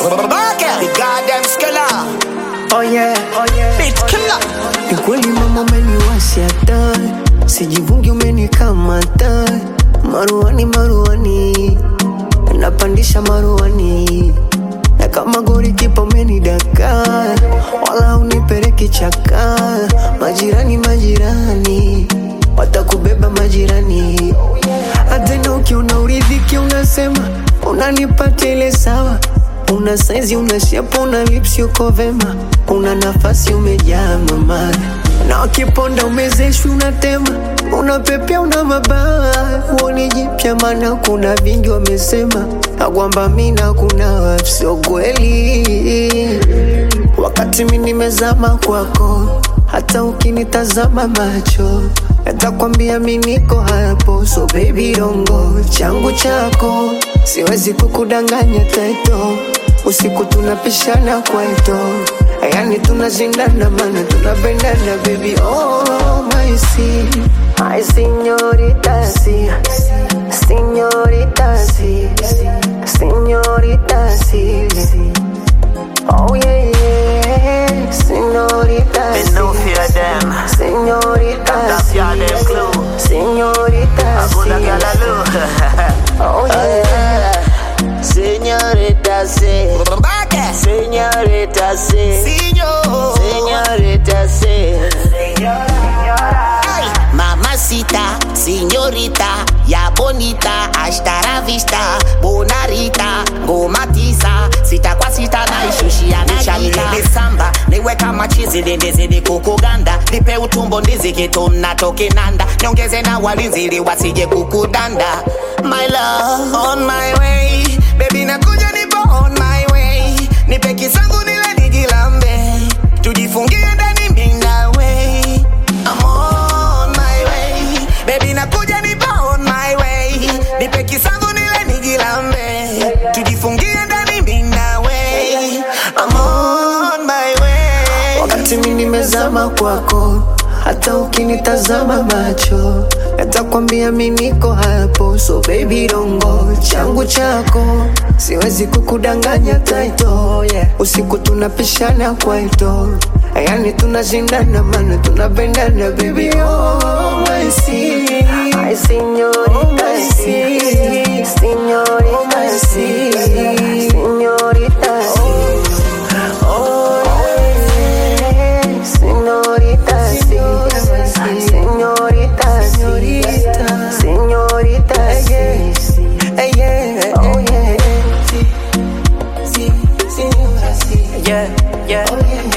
The goddamn skiller. Oh yeah, Bitch killer. ni kweli mama umeniwasha taa, sijivungi umenikamata. Maruani, napandisha maruani, na kama gori kipa umenidaka, wala unipeleki chaka. Majirani watakubeba majirani. Hata ukiona uridhiki unasema unanipata ile sawa. Una size, una shape, una lips, yuko vema. Una nafasi umejaa mama, na wakiponda umezeshu unatema. Una pepea, una mabawa, uoni jipya mana kuna vingi wamesema. Agwamba mina kuna sio kweli, wakati mimi nimezama kwako. Hata ukinitazama macho natakwambia mimi niko hapo. So baby don't go, changu chako siwezi kukudanganya taito. Usiku tunapishana kwaito, yani tunashindana mana tunapendana baby. Oh my señorita, señorita, señorita, oh yeah, señorita, No fear them. señorita, That's your damn clue. señorita, oh yeah. Señorita, señorita, señorita, mamacita, señorita, ya bonita, hasta la vista, bonarita, gomatiza, sita kwa sita na ishushi anishalita. Samba, niwe kama chizi lindizidi kukuganda, nipe utumbo ndiziki tunatoke nanda, nyongeze na walinzi ili wasije kukudanda. My love, on my way, baby nakuja nipo on my way, nipe kisangu nile nijilambe, tujifungie ndani mimi nawe. I'm on my way, baby nakuja nipo on my way, nipe kisangu nile nijilambe, tujifungie ndani mimi nawe. I'm on my way. Wakati mimi nimezama kwako, hata ukinitazama macho natakwambia mimi niko hapo. So baby don't go, changu chako siwezi kukudanganya taito, yeah. Usiku tunapishana kwaito, yani tunashindana mana tunapendana baby. Oh my señorita, señorita, señorita, oh yeah, señorita, señorita, señorita, yeah, oh yeah, yeah, oh yeah,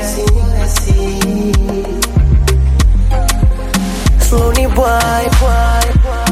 Slowly boy.